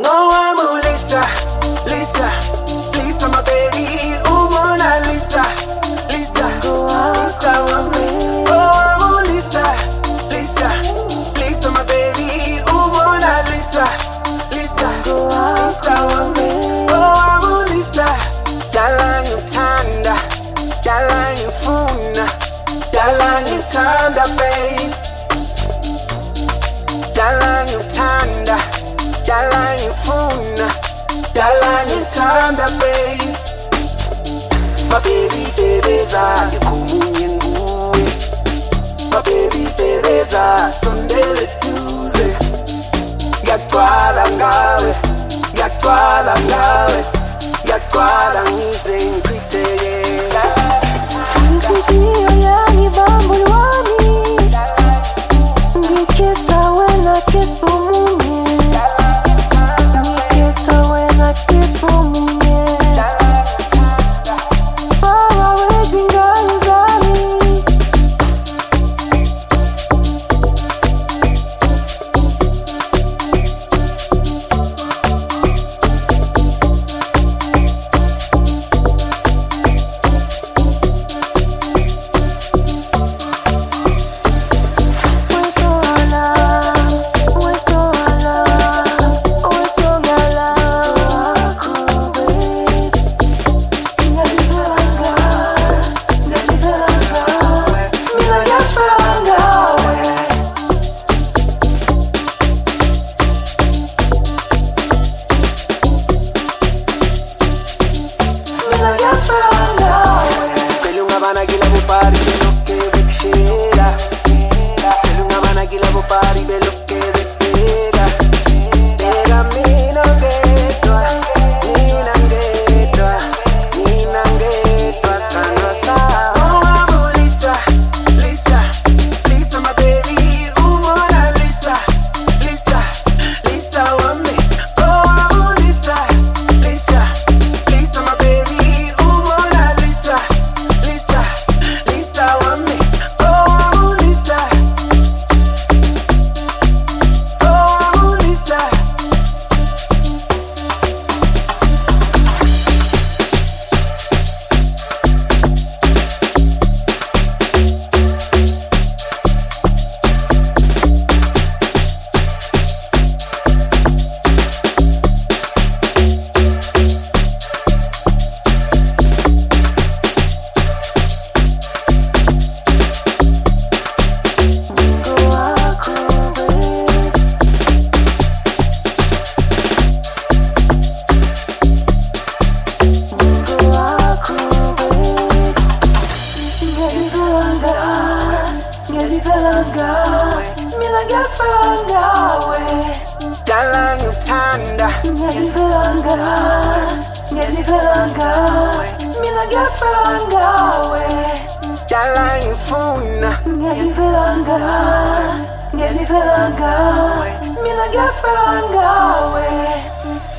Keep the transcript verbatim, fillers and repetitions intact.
No, I'm a Lisa, Lisa, Lisa, my baby. Oh, Mona Lisa, Lisa, Lisa, want me. Oh, I'm a Lisa, Lisa, Lisa, my baby. Oh, Mona Lisa, Lisa, Lisa, want me. Oh, I'm a Lisa. Dala nyutanda, dala nyufuna, dala nyutanda, babe. Dala nyutanda, dala nyufuna, dala nyutanda, babe. My baby, bebeza, ikumunye nguwe. My baby, bebeza, Sunday Tuesday. Yatwala ngawe, yatwala ngawe, yatwala ngize ngikwiteyela. Inhliziyo yami bambulwami, ngikhetha wena kepha omunye, ngikhetha wena kepha omunye. Baba wezingane zami, dala nyutanda, ngezipelanga, ngezipelanga, mina ngezipelanga we. dala nyufuna, Ngezipelanga, ngezipelanga, mina ngezipelanga we.